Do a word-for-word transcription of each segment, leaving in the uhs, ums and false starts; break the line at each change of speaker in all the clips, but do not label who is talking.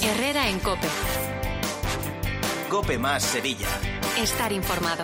Herrera en COPE.
COPE más Sevilla.
Estar informado.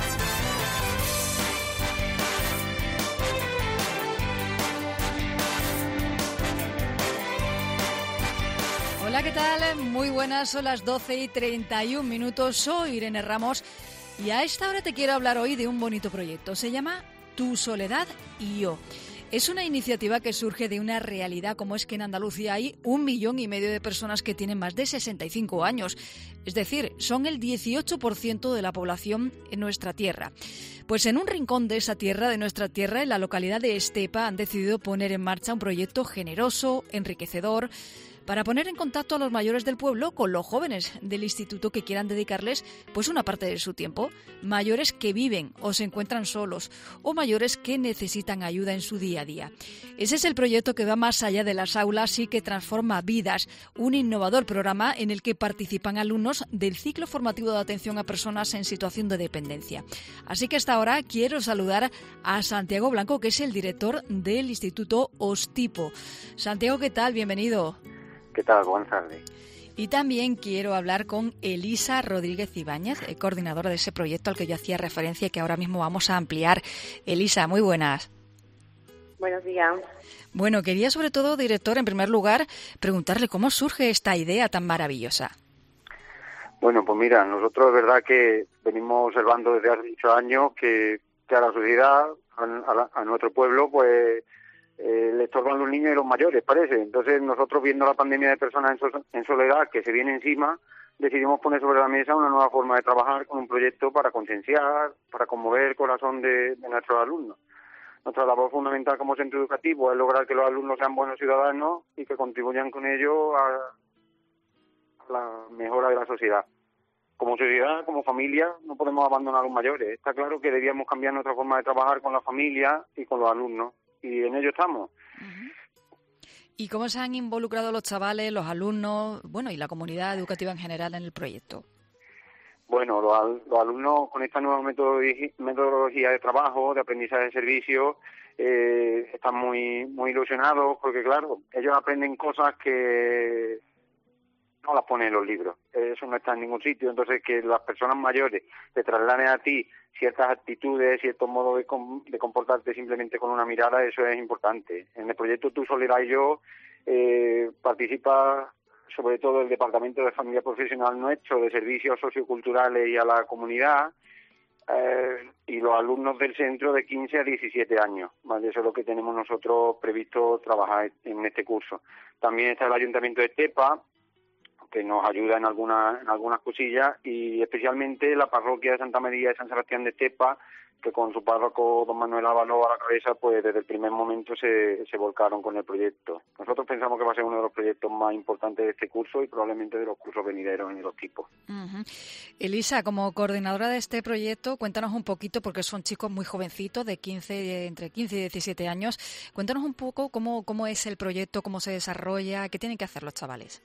Hola, ¿qué tal? Muy buenas, son las doce y treinta y un minutos. Soy Irene Ramos y a esta hora te quiero hablar hoy de un bonito proyecto. Se llama Tu Soledad y Yo. Es una iniciativa que surge de una realidad como es que en Andalucía hay un millón y medio de personas que tienen más de sesenta y cinco años. Es decir, son el dieciocho por ciento de la población en nuestra tierra. Pues en un rincón de esa tierra, de nuestra tierra, en la localidad de Estepa, han decidido poner en marcha un proyecto generoso, enriquecedor, para poner en contacto a los mayores del pueblo con los jóvenes del instituto que quieran dedicarles pues una parte de su tiempo, mayores que viven o se encuentran solos o mayores que necesitan ayuda en su día a día. Ese es el proyecto que va más allá de las aulas y que transforma vidas, un innovador programa en el que participan alumnos del ciclo formativo de atención a personas en situación de dependencia. Así que hasta ahora quiero saludar a Santiago Blanco, que es el director del Instituto Ostipo. Santiago, ¿qué tal? Bienvenido.
¿Qué tal? Buenas tardes.
Y también quiero hablar con Elisa Rodríguez Ibáñez, coordinadora de ese proyecto al que yo hacía referencia y que ahora mismo vamos a ampliar. Elisa, muy buenas.
Buenos días.
Bueno, quería sobre todo, director, en primer lugar, preguntarle cómo surge esta idea tan maravillosa.
Bueno, pues mira, nosotros es verdad que venimos observando desde hace muchos años que, que a la sociedad, a, a, a nuestro pueblo, pues Eh, le estorban los niños y los mayores, parece. Entonces nosotros, viendo la pandemia de personas en, so- en soledad que se viene encima, decidimos poner sobre la mesa una nueva forma de trabajar con un proyecto para concienciar, para conmover el corazón de, de nuestros alumnos. Nuestra labor fundamental como centro educativo es lograr que los alumnos sean buenos ciudadanos y que contribuyan con ello a, a la mejora de la sociedad. Como sociedad, como familia, no podemos abandonar a los mayores. Está claro que debíamos cambiar nuestra forma de trabajar con la familia y con los alumnos. Y en ello estamos.
Uh-huh. ¿Y cómo se han involucrado los chavales, los alumnos, bueno, y la comunidad educativa en general en el proyecto?
Bueno, los, al- los alumnos con esta nueva metodologi- metodología de trabajo, de aprendizaje de servicio, eh, están muy muy ilusionados porque, claro, ellos aprenden cosas que no las ponen en los libros. Eso no está en ningún sitio. Entonces, que las personas mayores te trasladen a ti ciertas actitudes, ciertos modos de, com- de comportarte simplemente con una mirada, eso es importante. En el proyecto Tu Soledad y Yo eh, participa sobre todo el Departamento de Familia Profesional nuestro, de Servicios Socioculturales y a la comunidad, eh, y los alumnos del centro de quince a diecisiete años. ¿Vale? Eso es lo que tenemos nosotros previsto trabajar en este curso. También está el Ayuntamiento de Estepa, que nos ayuda en algunas en algunas cosillas, y especialmente la parroquia de Santa María de San Sebastián de Estepa, que con su párroco don Manuel Ábalo a la cabeza, pues desde el primer momento se, se volcaron con el proyecto. Nosotros pensamos que va a ser uno de los proyectos más importantes de este curso y probablemente de los cursos venideros en los tipos.
Uh-huh. Elisa, como coordinadora de este proyecto, cuéntanos un poquito, porque son chicos muy jovencitos, de quince, entre quince y diecisiete años, cuéntanos un poco cómo, cómo es el proyecto, cómo se desarrolla, qué tienen que hacer los chavales.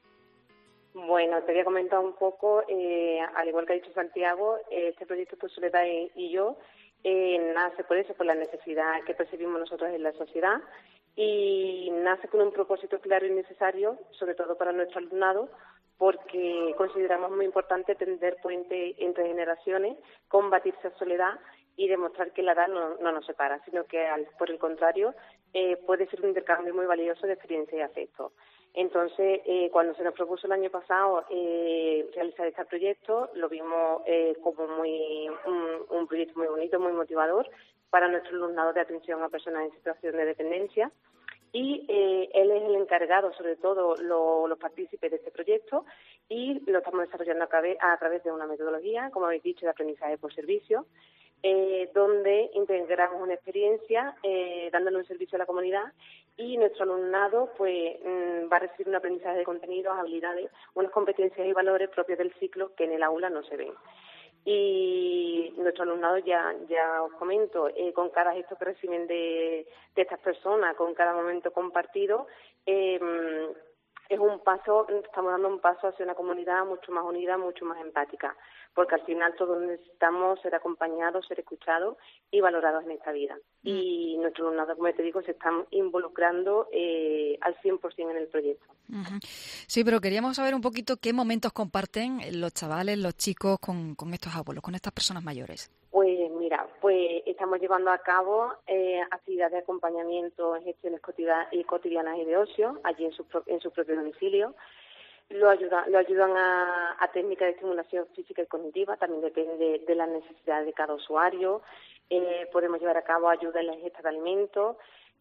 Bueno, te voy a comentar un poco, eh, al igual que ha dicho Santiago, eh, este proyecto Tu Soledad y, y Yo eh, nace por eso, por la necesidad que percibimos nosotros en la sociedad, y nace con un propósito claro y necesario, sobre todo para nuestro alumnado, porque consideramos muy importante tender puente entre generaciones, combatir esa soledad y demostrar que la edad no, no nos separa, sino que, al, por el contrario, eh, puede ser un intercambio muy valioso de experiencia y afecto. Entonces, eh, cuando se nos propuso el año pasado eh, realizar este proyecto, lo vimos eh, como muy un, un proyecto muy bonito, muy motivador para nuestro alumnado de atención a personas en situación de dependencia. Y eh, él es el encargado, sobre todo lo, los partícipes de este proyecto, y lo estamos desarrollando a, través, a través de una metodología, como habéis dicho, de aprendizaje por servicio, eh, donde integramos una experiencia eh, dándole un servicio a la comunidad, y nuestro alumnado pues mmm, va a recibir un aprendizaje de contenidos, habilidades, unas competencias y valores propios del ciclo que en el aula no se ven. Y nuestro alumnado, ya ya os comento, eh, con cada gesto que reciben de, de estas personas, con cada momento compartido, eh, es un paso, estamos dando un paso hacia una comunidad mucho más unida, mucho más empática, porque al final todos necesitamos ser acompañados, ser escuchados y valorados en esta vida. Y nuestros alumnados, como te digo, se están involucrando eh, al cien por cien en el proyecto.
Uh-huh. Sí, pero queríamos saber un poquito qué momentos comparten los chavales, los chicos con, con estos abuelos, con estas personas mayores.
Pues mira, pues estamos llevando a cabo eh, actividades de acompañamiento en gestiones cotidianas y de ocio, allí en su, en su propio domicilio. Lo ayudan, lo ayudan a, a técnicas de estimulación física y cognitiva, también depende de, de las necesidades de cada usuario. Eh, podemos llevar a cabo ayuda en la ingesta de alimentos.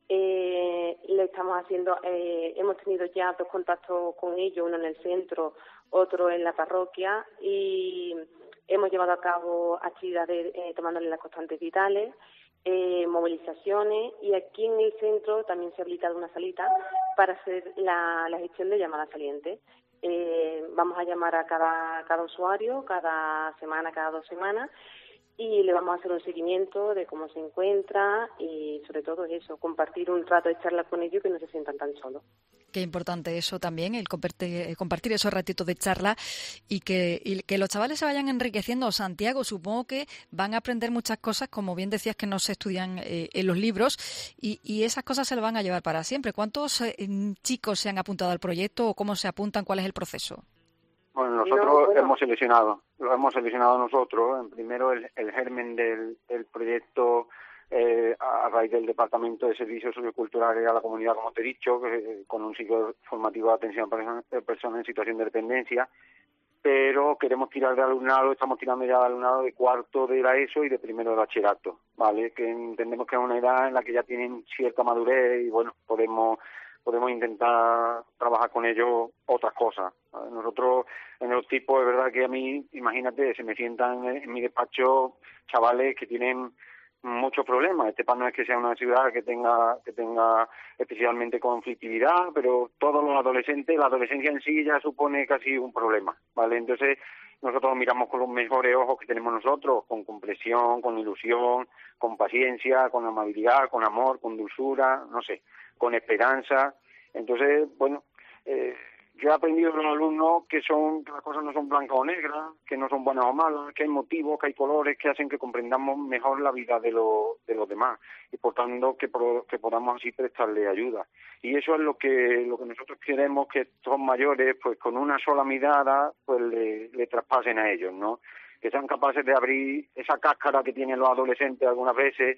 Eh, le estamos haciendo, eh, hemos tenido ya dos contactos con ellos, uno en el centro, otro en la parroquia, y hemos llevado a cabo actividades eh, tomándoles las constantes vitales, eh, movilizaciones, y aquí en el centro también se ha habilitado una salita para hacer la, la gestión de llamadas salientes. Eh, vamos a llamar a cada, cada usuario, cada semana, cada dos semanas, y le vamos a hacer un seguimiento de cómo se encuentra y sobre todo eso, compartir un rato de charla con ellos, que no se sientan tan solos.
Qué importante eso también, el compartir, compartir esos ratitos de charla y que, y que los chavales se vayan enriqueciendo. Santiago, supongo que van a aprender muchas cosas, como bien decías, que no se estudian eh, en los libros, y, y esas cosas se las van a llevar para siempre. ¿Cuántos eh, chicos se han apuntado al proyecto o cómo se apuntan? ¿Cuál es el proceso?
Bueno, nosotros
no, bueno.
hemos seleccionado, lo hemos seleccionado nosotros. En primero, el, el germen del, del proyecto eh, a raíz del Departamento de Servicios Socioculturales a la Comunidad, como te he dicho, que, con un ciclo formativo de atención a personas en situación de dependencia, pero queremos tirar de alumnado, estamos tirando ya de alumnado de cuarto de la ESO y de primero de bachillerato, ¿vale? Que entendemos que es una edad en la que ya tienen cierta madurez y, bueno, podemos... podemos intentar trabajar con ellos otras cosas. Nosotros, en los tipos, es verdad que a mí, imagínate, se me sientan en mi despacho chavales que tienen muchos problemas. Estepa no es que sea una ciudad que tenga que tenga especialmente conflictividad, pero todos los adolescentes, la adolescencia en sí ya supone casi un problema, ¿vale? Entonces, nosotros miramos con los mejores ojos que tenemos nosotros, con comprensión, con ilusión, con paciencia, con amabilidad, con amor, con dulzura, no sé, con esperanza. Entonces, bueno, eh, yo he aprendido de los alumnos que son que las cosas no son blancas o negras, que no son buenas o malas, que hay motivos, que hay colores que hacen que comprendamos mejor la vida de, lo, de los demás y por tanto que, pro, que podamos así prestarle ayuda. Y eso es lo que lo que nosotros queremos, que estos mayores, pues con una sola mirada, pues le, le traspasen a ellos, ¿no? Que sean capaces de abrir esa cáscara que tienen los adolescentes algunas veces,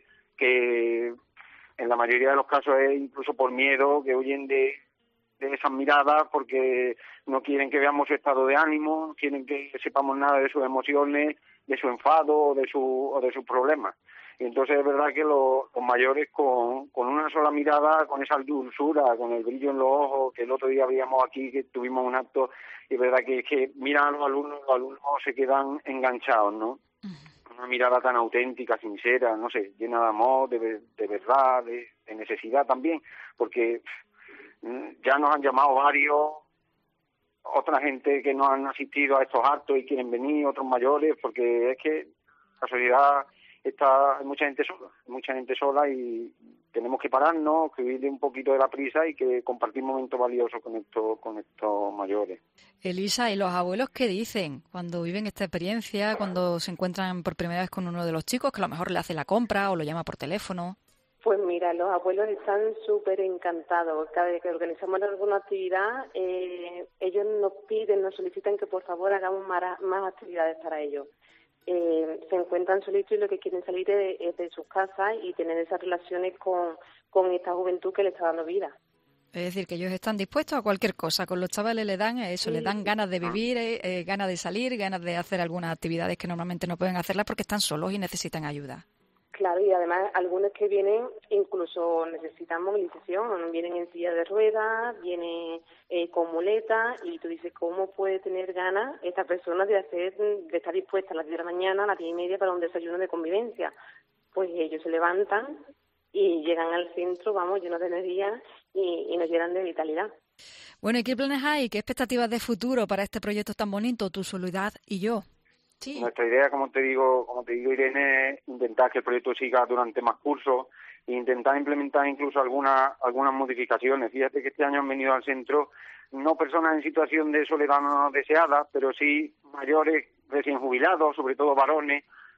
que en la mayoría de los casos es incluso por miedo, que huyen de, de esas miradas porque no quieren que veamos su estado de ánimo, no quieren que sepamos nada de sus emociones, de su enfado o de, su, o de sus problemas. Y entonces es verdad que los, los mayores con, con una sola mirada, con esa dulzura, con el brillo en los ojos, que el otro día veíamos aquí, que tuvimos un acto, y es verdad que, que miran a los alumnos, los alumnos se quedan enganchados, ¿no? Una mirada tan auténtica, sincera, no sé, llena de amor, de, de verdad, de, de necesidad también, porque ya nos han llamado varios, otra gente que no han asistido a estos actos y quieren venir, otros mayores, porque es que la sociedad está, hay mucha gente sola, hay mucha gente sola y tenemos que pararnos, que huir un poquito de la prisa y que compartir momentos valiosos con estos, con estos mayores.
Elisa, ¿y los abuelos qué dicen cuando viven esta experiencia, cuando se encuentran por primera vez con uno de los chicos, que a lo mejor le hace la compra o lo llama por teléfono?
Pues mira, los abuelos están súper encantados. Cada vez que organizamos alguna actividad, eh, ellos nos piden, nos solicitan que por favor hagamos más, más actividades para ellos. Eh, se encuentran solitos y lo que quieren salir es de, de sus casas y tener esas relaciones con, con esta juventud que les está dando vida.
Es decir, que ellos están dispuestos a cualquier cosa. Con los chavales le dan eso, sí. Le dan ganas de vivir, eh, eh, ganas de salir, ganas de hacer algunas actividades que normalmente no pueden hacerlas porque están solos y necesitan ayuda.
Claro, y además algunos que vienen incluso necesitan movilización, vienen en silla de ruedas, vienen eh, con muletas, y tú dices, ¿cómo puede tener ganas esta persona de hacer, de estar dispuesta a las diez de la mañana, a las diez y media para un desayuno de convivencia? Pues ellos se levantan y llegan al centro, vamos, llenos de energía y, y nos llenan de vitalidad.
Bueno, ¿y qué planes hay? ¿Qué expectativas de futuro para este proyecto tan bonito, Tu Soledad y Yo?
Sí. Nuestra idea, como te digo, como te digo, Irene, es intentar que el proyecto siga durante más cursos e intentar implementar incluso algunas algunas modificaciones. Fíjate que este año han venido al centro no personas en situación de soledad no deseada, pero sí mayores recién jubilados, sobre todo varones,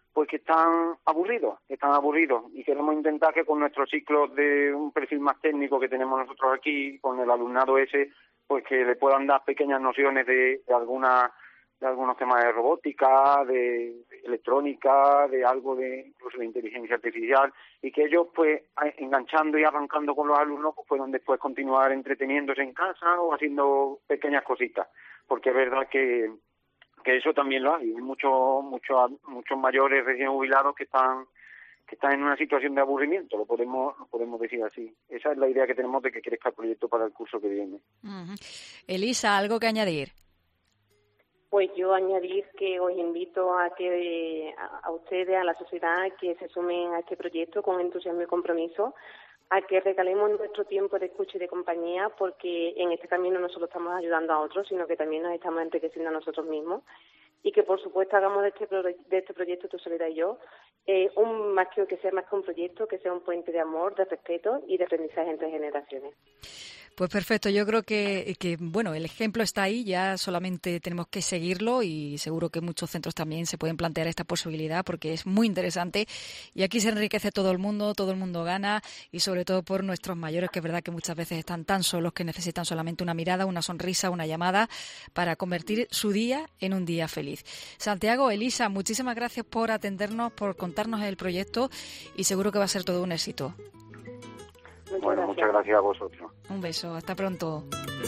pues que están aburridos, están aburridos y queremos intentar que con nuestros ciclos de un perfil más técnico que tenemos nosotros aquí, con el alumnado ese, pues que le puedan dar pequeñas nociones de, de alguna de algunos temas de robótica, de electrónica, de algo de incluso de inteligencia artificial, y que ellos pues enganchando y arrancando con los alumnos pues puedan después continuar entreteniéndose en casa o haciendo pequeñas cositas, porque es verdad que que eso también lo hay, hay muchos muchos muchos mayores recién jubilados que están que están en una situación de aburrimiento, lo podemos lo podemos decir así. Esa es la idea que tenemos de que crezca el proyecto para el curso que viene.
Uh-huh. Elisa, ¿algo que añadir?
Pues yo añadir que os invito a que a ustedes, a la sociedad, que se sumen a este proyecto con entusiasmo y compromiso, a que regalemos nuestro tiempo de escucha y de compañía, porque en este camino no solo estamos ayudando a otros, sino que también nos estamos enriqueciendo a nosotros mismos, y que por supuesto hagamos de este, pro- de este proyecto Tu Soledad y Yo eh, un más que, que sea más que un proyecto, que sea un puente de amor, de respeto y de aprendizaje entre generaciones.
Pues perfecto, yo creo que, que bueno, el ejemplo está ahí, ya solamente tenemos que seguirlo y seguro que muchos centros también se pueden plantear esta posibilidad porque es muy interesante y aquí se enriquece todo el mundo, todo el mundo gana y sobre todo por nuestros mayores, que es verdad que muchas veces están tan solos que necesitan solamente una mirada, una sonrisa, una llamada para convertir su día en un día feliz. Santiago, Elisa, muchísimas gracias por atendernos, por contarnos el proyecto y seguro que va a ser todo un éxito.
Muchas
bueno,
gracias.
muchas gracias a vosotros.
Un beso, hasta pronto.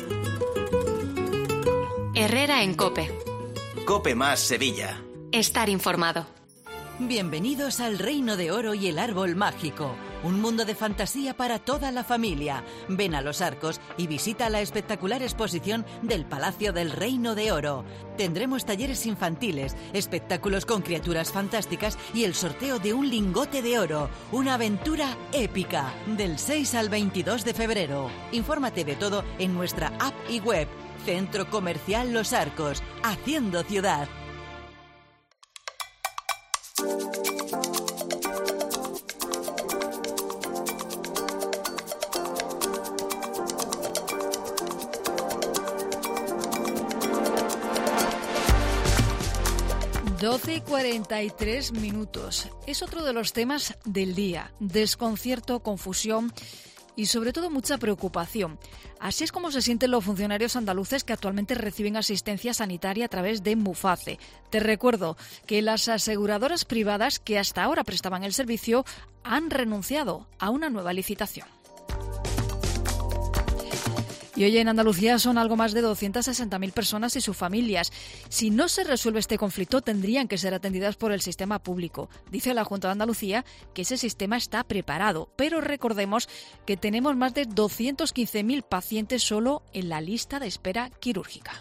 Herrera en COPE.
COPE más Sevilla.
Estar informado.
Bienvenidos al Reino de Oro y el Árbol Mágico, un mundo de fantasía para toda la familia. Ven a Los Arcos y visita la espectacular exposición del Palacio del Reino de Oro. Tendremos talleres infantiles, espectáculos con criaturas fantásticas y el sorteo de un lingote de oro, una aventura épica, del seis al veintidós de febrero. Infórmate de todo en nuestra app y web. Centro Comercial Los Arcos, haciendo ciudad.
doce y cuarenta y tres minutos. Es otro de los temas del día. Desconcierto, confusión y sobre todo mucha preocupación. Así es como se sienten los funcionarios andaluces que actualmente reciben asistencia sanitaria a través de Muface. Te recuerdo que las aseguradoras privadas que hasta ahora prestaban el servicio han renunciado a una nueva licitación. Y hoy en Andalucía son algo más de doscientas sesenta mil personas y sus familias. Si no se resuelve este conflicto, tendrían que ser atendidas por el sistema público. Dice la Junta de Andalucía que ese sistema está preparado, pero recordemos que tenemos más de doscientos quince mil pacientes solo en la lista de espera quirúrgica.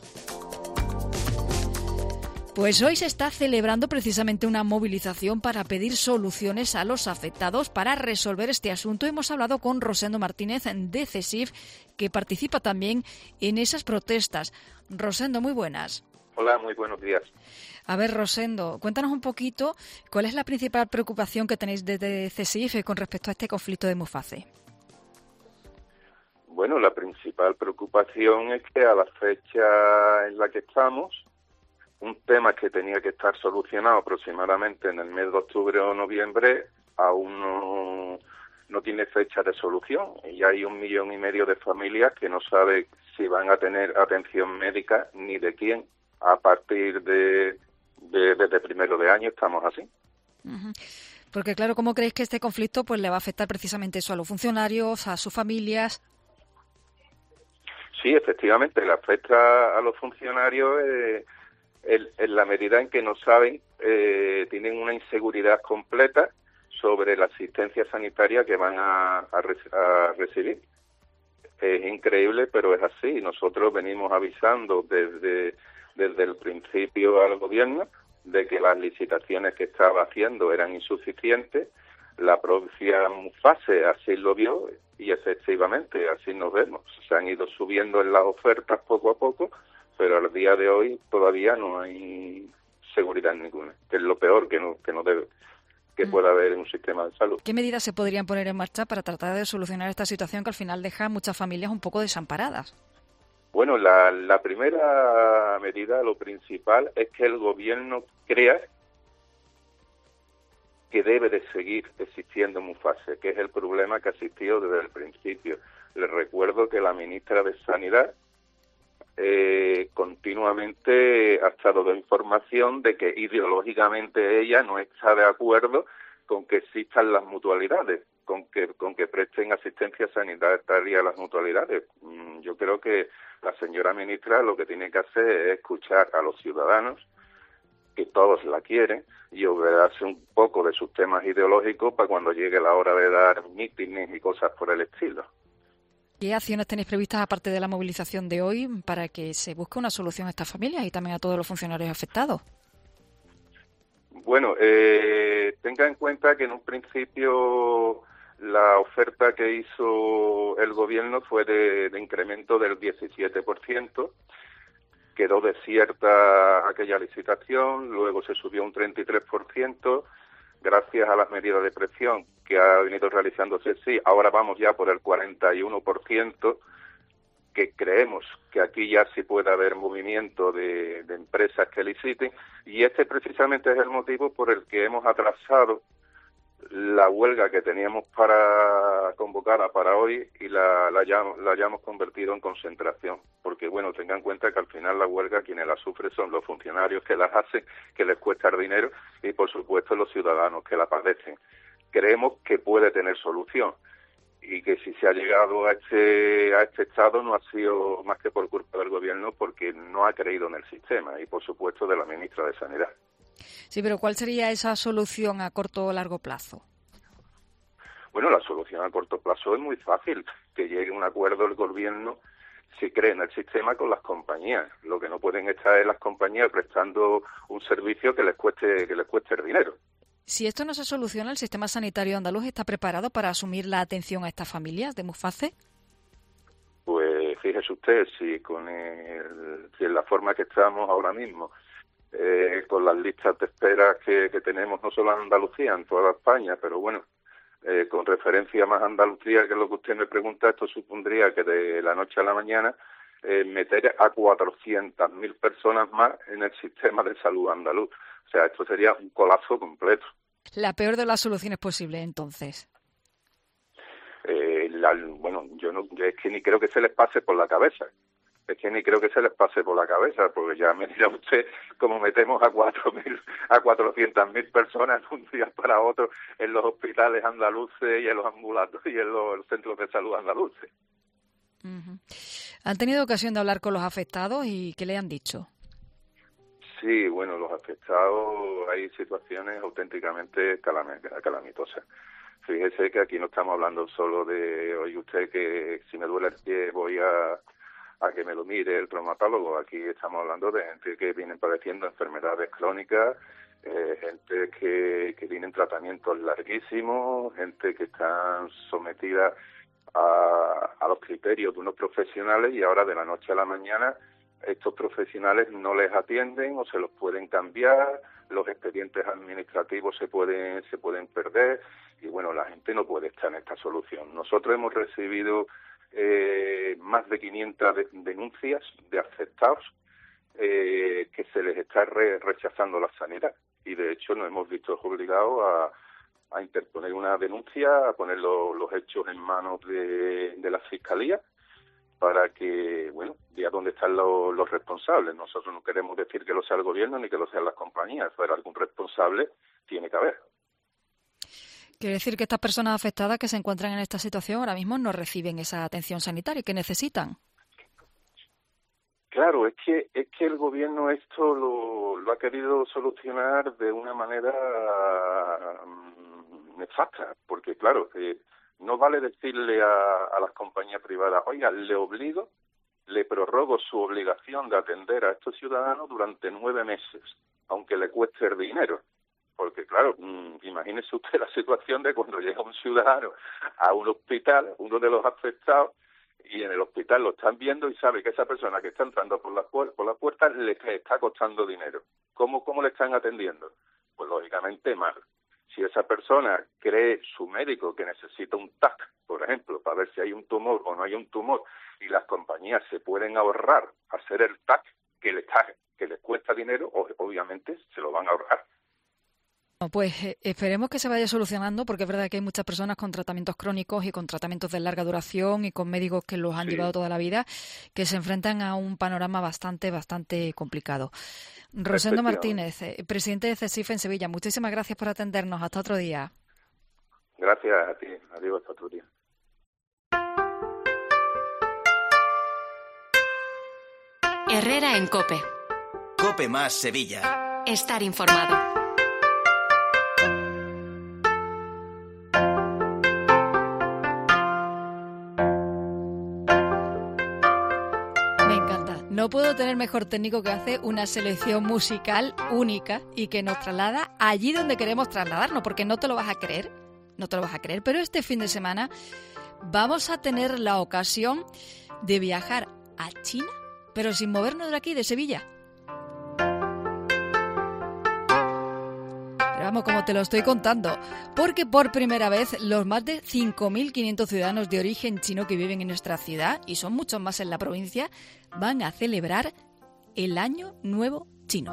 Pues hoy se está celebrando precisamente una movilización para pedir soluciones a los afectados para resolver este asunto. Hemos hablado con Rosendo Martínez de CESIF, que participa también en esas protestas. Rosendo, muy buenas.
Hola, muy buenos días.
A ver, Rosendo, cuéntanos un poquito cuál es la principal preocupación que tenéis desde CESIF con respecto a este conflicto de Muface.
Bueno, la principal preocupación es que a la fecha en la que estamos, un tema que tenía que estar solucionado aproximadamente en el mes de octubre o noviembre, aún no, no tiene fecha de solución. Y hay un millón y medio de familias que no saben si van a tener atención médica ni de quién. A partir de, de desde primero de año estamos así.
Uh-huh. Porque claro, ¿cómo creéis que este conflicto pues le va a afectar precisamente eso a los funcionarios, a sus familias?
Sí, efectivamente, le afecta a los funcionarios eh, en, en la medida en que no saben, eh, tienen una inseguridad completa sobre la asistencia sanitaria que van a, a, re, a recibir. Es increíble, pero es así. Nosotros venimos avisando desde, desde el principio al gobierno de que las licitaciones que estaba haciendo eran insuficientes. La propia Muface así lo vio y efectivamente así nos vemos. Se han ido subiendo en las ofertas poco a poco, pero al día de hoy todavía no hay seguridad ninguna, que es lo peor que no que no debe que mm. pueda haber en un sistema de salud.
¿Qué medidas se podrían poner en marcha para tratar de solucionar esta situación que al final deja a muchas familias un poco desamparadas?
Bueno, la, la primera medida, lo principal, es que el gobierno crea que debe de seguir existiendo Mufasa, que es el problema que ha existido desde el principio. Les recuerdo que la ministra de Sanidad eh, continuamente ha estado dando información de que ideológicamente ella no está de acuerdo con que existan las mutualidades, con que con que presten asistencia sanitaria a las mutualidades. Yo creo que la señora ministra lo que tiene que hacer es escuchar a los ciudadanos, que todos la quieren, y olvidarse un poco de sus temas ideológicos para cuando llegue la hora de dar mítines y cosas por el estilo.
¿Qué acciones tenéis previstas, aparte de la movilización de hoy, para que se busque una solución a estas familias y también a todos los funcionarios afectados?
Bueno, eh, tenga en cuenta que en un principio la oferta que hizo el gobierno fue de, de incremento del diecisiete por ciento. Quedó desierta aquella licitación, luego se subió un treinta y tres por ciento, gracias a las medidas de presión que ha venido realizándose, sí, ahora vamos ya por el cuarenta y uno por ciento, que creemos que aquí ya sí puede haber movimiento de, de empresas que liciten, y este precisamente es el motivo por el que hemos atrasado la huelga que teníamos para convocada para hoy y la, la, hayamos, la hayamos convertido en concentración, porque bueno, tengan en cuenta que al final la huelga quienes la sufren son los funcionarios que las hacen, que les cuesta el dinero, y por supuesto los ciudadanos que la padecen. Creemos que puede tener solución, y que si se ha llegado a este a este estado no ha sido más que por culpa del gobierno, porque no ha creído en el sistema, y por supuesto de la ministra de Sanidad.
Sí, pero ¿cuál sería esa solución a corto o largo plazo?
Bueno, la solución a corto plazo es muy fácil, que llegue a un acuerdo el gobierno si cree en el sistema con las compañías. Lo que no pueden estar es las compañías prestando un servicio que les cueste que les cueste el dinero.
Si esto no se soluciona, ¿el sistema sanitario andaluz está preparado para asumir la atención a estas familias de Mufasa?
Pues fíjese usted, si con el, si en la forma que estamos ahora mismo, eh, con las listas de espera que, que tenemos no solo en Andalucía, en toda España, pero bueno, eh, con referencia más a Andalucía, que es lo que usted me pregunta, esto supondría que de la noche a la mañana eh, meter a cuatrocientas mil personas más en el sistema de salud andaluz. O sea, esto sería un colapso completo.
La peor de las soluciones posibles, entonces.
Eh, la, bueno, yo no, yo es que ni creo que se les pase por la cabeza. Es que ni creo que se les pase por la cabeza, porque ya me dirá usted cómo metemos a cuatro mil, a cuatrocientas mil personas de un día para otro en los hospitales andaluces y en los ambulatorios y en los, los centros de salud andaluces.
Uh-huh. ¿Han tenido ocasión de hablar con los afectados y qué le han dicho?
Sí, bueno, los afectados, hay situaciones auténticamente calamitosas. Fíjese que aquí no estamos hablando solo de, oye usted, que si me duele el pie voy a, a que me lo mire el traumatólogo. Aquí estamos hablando de gente que viene padeciendo enfermedades crónicas, eh, gente que, que tienen tratamientos larguísimos, gente que están sometida a, a los criterios de unos profesionales, y ahora de la noche a la mañana estos profesionales no les atienden o se los pueden cambiar, los expedientes administrativos se pueden se pueden perder, y bueno, la gente no puede estar en esta solución. Nosotros hemos recibido eh, más de quinientas de, denuncias de afectados eh, que se les está re, rechazando la sanidad, y de hecho nos hemos visto obligados a, a interponer una denuncia, a poner lo, los hechos en manos de, de la Fiscalía, para que, bueno, diga dónde están los, los responsables. Nosotros no queremos decir que lo sea el gobierno ni que lo sean las compañías, pero algún responsable tiene que haber.
Quiere decir que estas personas afectadas que se encuentran en esta situación ahora mismo no reciben esa atención sanitaria que necesitan.
Claro, es que es que el gobierno esto lo, lo ha querido solucionar de una manera um, nefasta, porque claro, eh, no vale decirle a, a las compañías privadas, oiga, le obligo, le prorrogo su obligación de atender a estos ciudadanos durante nueve meses, aunque le cueste el dinero. Porque, claro, mmm, imagínese usted la situación de cuando llega un ciudadano a un hospital, uno de los afectados, y en el hospital lo están viendo y sabe que esa persona que está entrando por la, puer- por la puerta le está costando dinero. ¿Cómo, cómo le están atendiendo? Pues lógicamente mal. Si esa persona cree su médico que necesita un T A C, por ejemplo, para ver si hay un tumor o no hay un tumor, y las compañías se pueden ahorrar hacer el T A C que les, que les cuesta dinero, obviamente se lo van a ahorrar.
Pues eh, esperemos que se vaya solucionando, porque es verdad que hay muchas personas con tratamientos crónicos y con tratamientos de larga duración y con médicos que los han sí. llevado toda la vida, que se enfrentan a un panorama bastante, bastante complicado. Rosendo Martínez, eh, presidente de CESIF en Sevilla, muchísimas gracias por atendernos. Hasta otro día.
Gracias a ti. Adiós, hasta otro día.
Herrera en COPE.
COPE más Sevilla.
Estar informado.
No puedo tener mejor técnico que hace una selección musical única y que nos traslada allí donde queremos trasladarnos, porque no te lo vas a creer, no te lo vas a creer, pero este fin de semana vamos a tener la ocasión de viajar a China, pero sin movernos de aquí, de Sevilla. Pero vamos, como te lo estoy contando, porque por primera vez los más de cinco mil quinientos ciudadanos de origen chino que viven en nuestra ciudad, y son muchos más en la provincia, van a celebrar el Año Nuevo Chino.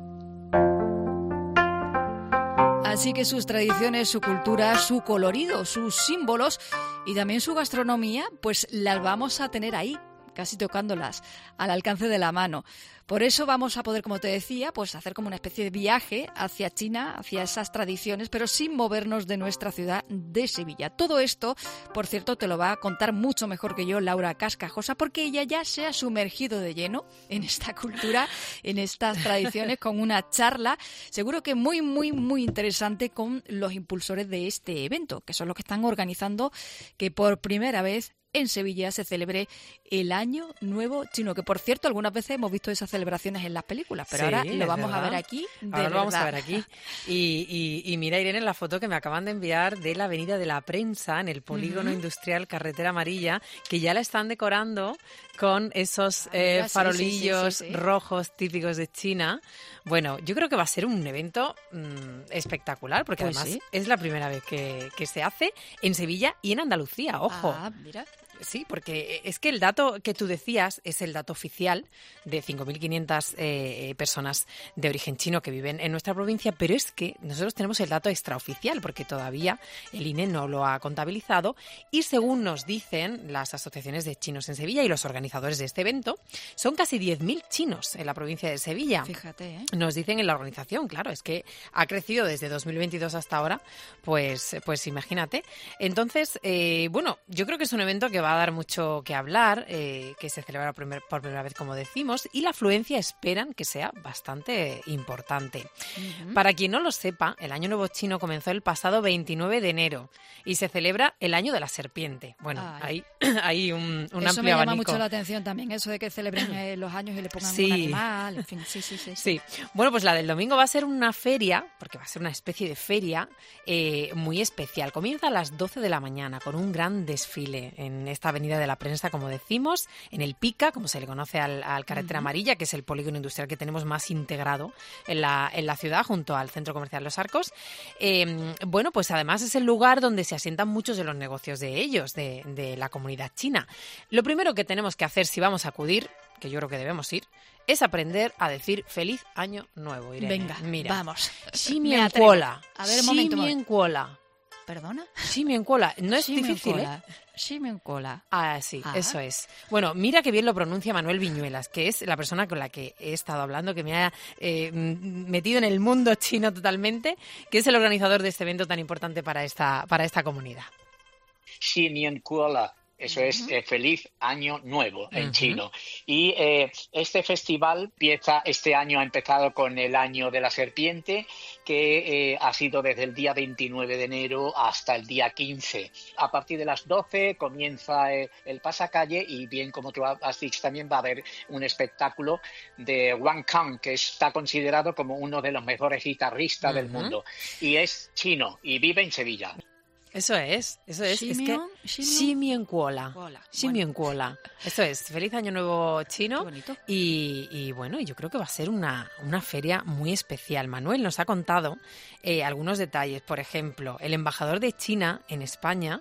Así que sus tradiciones, su cultura, su colorido, sus símbolos y también su gastronomía, pues las vamos a tener ahí, casi tocándolas al alcance de la mano. Por eso vamos a poder, como te decía, pues hacer como una especie de viaje hacia China, hacia esas tradiciones, pero sin movernos de nuestra ciudad de Sevilla. Todo esto, por cierto, te lo va a contar mucho mejor que yo Laura Cascajosa, porque ella ya se ha sumergido de lleno en esta cultura, en estas tradiciones, con una charla, seguro que muy, muy, muy interesante con los impulsores de este evento, que son los que están organizando que por primera vez en Sevilla se celebre el Año Nuevo Chino, que por cierto algunas veces hemos visto esas celebraciones en las películas, pero sí, ahora lo vamos verdad. a ver aquí de
ahora
verdad.
lo vamos a ver aquí. Y, y, y mira, Irene, la foto que me acaban de enviar de la Avenida de la Prensa, en el polígono uh-huh. industrial Carretera Amarilla, que ya la están decorando con esos eh, ah, farolillos sí, sí, sí, sí. rojos típicos de China. Bueno, yo creo que va a ser un evento mmm, espectacular, porque pues además sí. es la primera vez que, que se hace en Sevilla y en Andalucía, ojo.
Ah, mira.
Sí, porque es que el dato que tú decías es el dato oficial de cinco mil quinientas eh, personas de origen chino que viven en nuestra provincia, pero es que nosotros tenemos el dato extraoficial porque todavía el I N E no lo ha contabilizado y según nos dicen las asociaciones de chinos en Sevilla y los organizadores de este evento, son casi diez mil chinos en la provincia de Sevilla.
Fíjate, ¿eh?
Nos dicen en la organización, claro, es que ha crecido desde dos mil veintidós hasta ahora, pues, pues imagínate. Entonces, eh, bueno, yo creo que es un evento que va a dar mucho que hablar, eh, que se celebra por, primer, por primera vez, como decimos, y la afluencia esperan que sea bastante importante. Uh-huh. Para quien no lo sepa, el Año Nuevo Chino comenzó el pasado veintinueve de enero y se celebra el Año de la Serpiente. Bueno, hay, hay un, un amplio abanico.
Eso me llama mucho la atención también, eso de que celebren eh, los años y le pongan sí. un animal, en fin, sí, sí, sí,
sí. Sí, bueno, pues la del domingo va a ser una feria, porque va a ser una especie de feria eh, muy especial. Comienza a las doce de la mañana con un gran desfile en esta Avenida de la Prensa, como decimos, en el Pica, como se le conoce al, al Carretera uh-huh. Amarilla, que es el polígono industrial que tenemos más integrado en la, en la ciudad, junto al Centro Comercial Los Arcos. Eh, bueno, pues además es el lugar donde se asientan muchos de los negocios de ellos, de, de la comunidad china. Lo primero que tenemos que hacer si vamos a acudir, que yo creo que debemos ir, es aprender a decir feliz año nuevo, Irene.
Venga,
mira,
vamos.
Ximienkuola.
A ver, un momento.
Ximienkuola.
¿Perdona?
Ximienkuola. No es difícil, ¿eh?
Ximienkuola.
Ah, sí,
ah.
eso es. Bueno, mira qué bien lo pronuncia Manuel Viñuelas, que es la persona con la que he estado hablando, que me ha eh, metido en el mundo chino totalmente, que es el organizador de este evento tan importante para esta, para esta comunidad.
Ximienkuola. Eso uh-huh. es eh, feliz año nuevo en uh-huh. chino. Y eh, este festival empieza, este año ha empezado con el año de la serpiente, que eh, ha sido desde el día veintinueve de enero hasta el día quince. A partir de las doce comienza eh, el pasacalle y bien, como tú has dicho, también va a haber un espectáculo de Wang Kang, que está considerado como uno de los mejores guitarristas uh-huh. del mundo. Y es chino y vive en Sevilla.
Eso es, eso es.
Ximion,
es que Ximienkuola. Ximienkuola. Eso es. Feliz Año Nuevo Chino. Qué bonito. Y, y bueno, yo creo que va a ser una, una feria muy especial. Manuel nos ha contado eh, algunos detalles. Por ejemplo, el embajador de China en España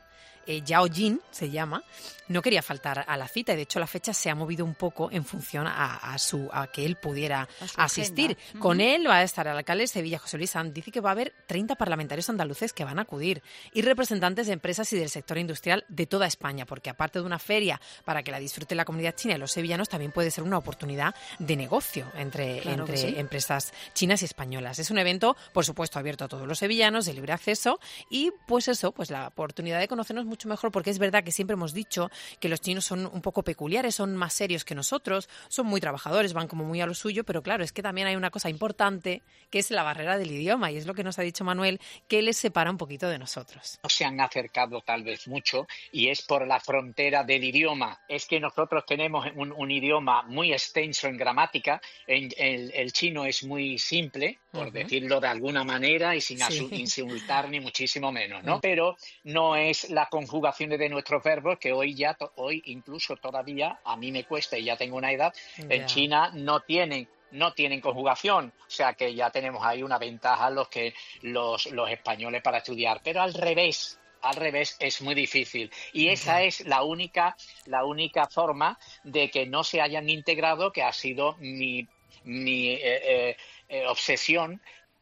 eh, Yao Jin se llama, no quería faltar a la cita y de hecho la fecha se ha movido un poco en función a, a, su, a que él pudiera asistir.
Agenda.
Con uh-huh. él va a estar el alcalde de Sevilla, José Luis Sanz. Dice que va a haber treinta parlamentarios andaluces que van a acudir y representantes de empresas y del sector industrial de toda España, porque aparte de una feria para que la disfrute la comunidad china y los sevillanos, también puede ser una oportunidad de negocio entre,
claro
entre
sí.
empresas chinas y españolas. Es un evento, por supuesto, abierto a todos los sevillanos, de libre acceso y pues eso, pues la oportunidad de conocernos mucho mejor, porque es verdad que siempre hemos dicho que los chinos son un poco peculiares, son más serios que nosotros, son muy trabajadores, van como muy a lo suyo, pero claro, es que también hay una cosa importante que es la barrera del idioma y es lo que nos ha dicho Manuel, que les separa un poquito de nosotros.
No se han acercado tal vez mucho y es por la frontera del idioma. Es que nosotros tenemos un, un idioma muy extenso en gramática, en, el, el chino es muy simple, por uh-huh. decirlo de alguna manera y sin sí. insultar ni muchísimo menos, ¿no? Uh-huh. Pero no es la conjugación de nuestros verbos que hoy ya, hoy incluso todavía, a mí me cuesta y ya tengo una edad, yeah. en China no tienen no tienen conjugación, o sea que ya tenemos ahí una ventaja los que los, los españoles para estudiar, pero al revés, al revés es muy difícil y esa okay. es la única la única forma de que no se hayan integrado, que ha sido mi mi eh, eh, eh, obsesión.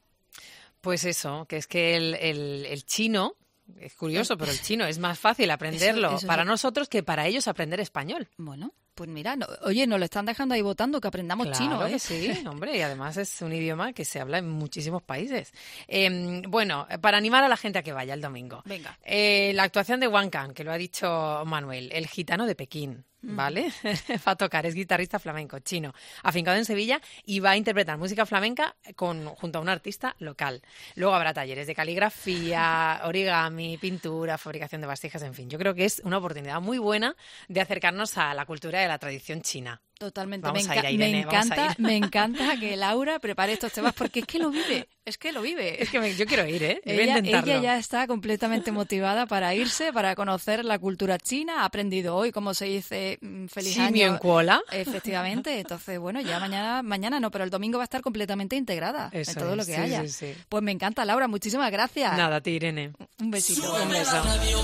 Pues eso, que es que el, el, el chino, es curioso, pero el chino es más fácil aprenderlo eso, eso para sí. nosotros que para ellos aprender español.
Bueno, pues mira, no, oye, nos lo están dejando ahí votando que aprendamos
claro
chino, ¿eh?
Que sí, hombre, y además es un idioma que se habla en muchísimos países. Eh, bueno, para animar a la gente a que vaya el domingo.
Venga.
Eh, la actuación de Wang Kang, que lo ha dicho Manuel, el gitano de Pekín. ¿Vale? Va a tocar, es guitarrista flamenco chino, afincado en Sevilla y va a interpretar música flamenca con, junto a un artista local. Luego habrá talleres de caligrafía, origami, pintura, fabricación de vasijas, en fin. Yo creo que es una oportunidad muy buena de acercarnos a la cultura y a la tradición china.
Totalmente,
vamos
me,
a ir a Irene,
me encanta, me encanta que Laura prepare estos temas porque es que lo vive, es que lo vive.
Es que me, yo quiero ir, ¿eh? Voy
ella,
a intentarlo.
Ella ya está completamente motivada para irse, para conocer la cultura china, ha aprendido hoy cómo se dice feliz
Simio
año.
En Kuala.
Efectivamente, entonces bueno, ya mañana, mañana no, pero el domingo va a estar completamente integrada
Eso
en todo
es,
lo que
sí,
haya.
Sí, sí.
Pues me encanta, Laura, muchísimas gracias.
Nada, a ti, Irene.
Un besito.
Un beso.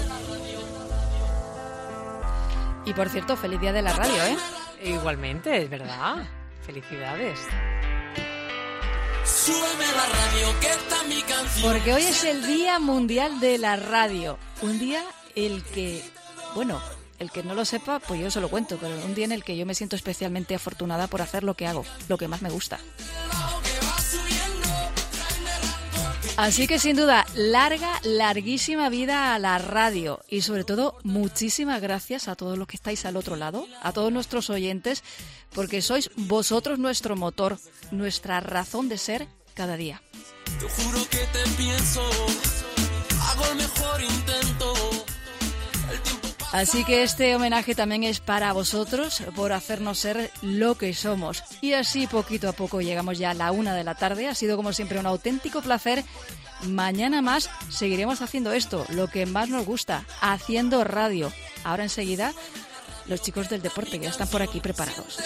Y por cierto, feliz día de la radio, ¿eh?
Igualmente, es verdad. Felicidades.
Súbeme la radio, que está mi canción.
Porque hoy es el Día Mundial de la Radio. Un día el que, bueno, el que no lo sepa, pues yo se lo cuento, pero un día en el que yo me siento especialmente afortunada por hacer lo que hago, lo que más me gusta. Así que sin duda, larga, larguísima vida a la radio y sobre todo muchísimas gracias a todos los que estáis al otro lado, a todos nuestros oyentes, porque sois vosotros nuestro motor, nuestra razón de ser cada día.
Te juro que te pienso, hago el mejor intento.
Así que este homenaje también es para vosotros por hacernos ser lo que somos. Y así poquito a poco llegamos ya a la una de la tarde. Ha sido como siempre un auténtico placer. Mañana más seguiremos haciendo esto, lo que más nos gusta, haciendo radio. Ahora enseguida los chicos del deporte que ya están por aquí preparados.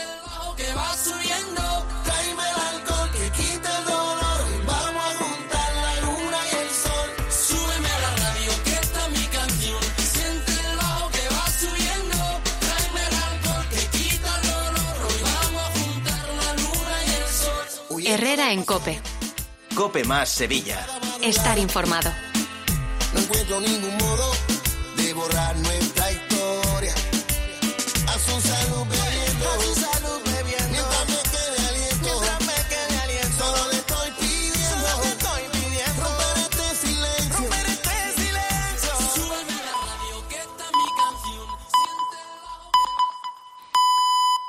Herrera en COPE.
COPE más Sevilla.
Estar informado.
No encuentro ningún modo de borrar nuestro